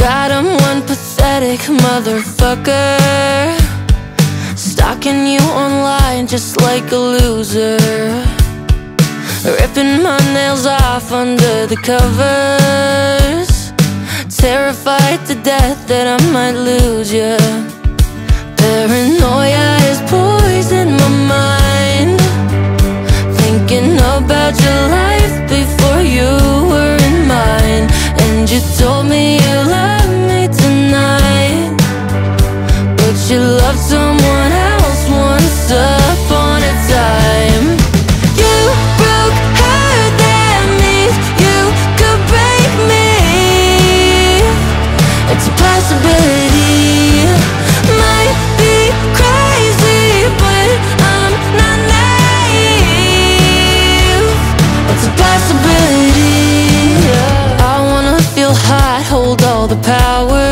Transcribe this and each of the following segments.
God, I'm one pathetic motherfucker, stalking you online just like a loser, ripping my nails off under the covers, terrified to death that I might lose you. Paranoia is poisoning my mind, thinking about your life before you were in mine. And you told me you love me tonight, but you loved someone else once upon a time. You broke her, that means you could break me. It's a possibility, might be crazy, but I'm not naive. It's a possibility, yeah. I wanna feel hot, hold all the power.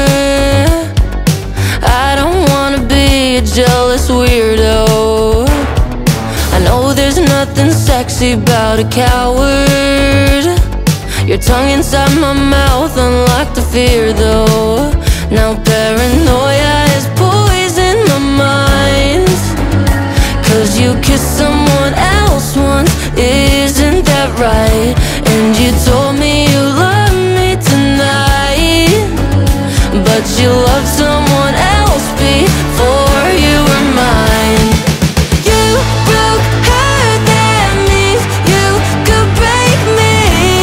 I don't wanna be a jealous weirdo. I know there's nothing sexy about a coward. Your tongue inside my mouth, unlock the fear though. Now paranoia is poison my mind, 'cause you kissed someone else once, isn't that right? And you told me you love me tonight, but you loved someone else before you were mine. You broke her, that means you could break me.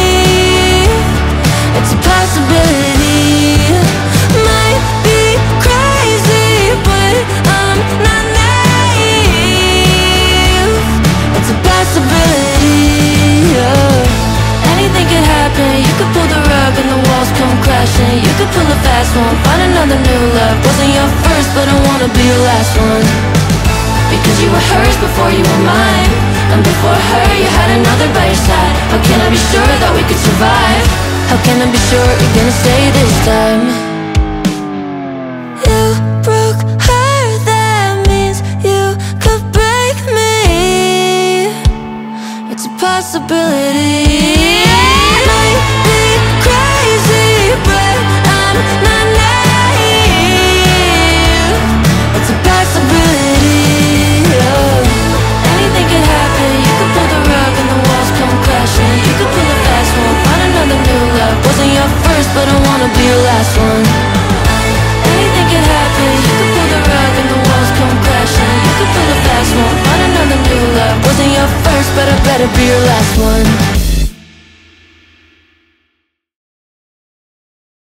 It's a possibility, might be crazy, but I'm not naive. It's a possibility, yeah. Anything could happen, you could pull the rug and the walls come crashing. You could pull a fast one, find another new love. Wasn't your first, but I wanna be your last one, because you were hers before you were mine. And before her, you had another by your side. How can I be sure that we could survive? How can I be sure you're gonna stay this time? You broke her, that means you could break me. It's a possibility.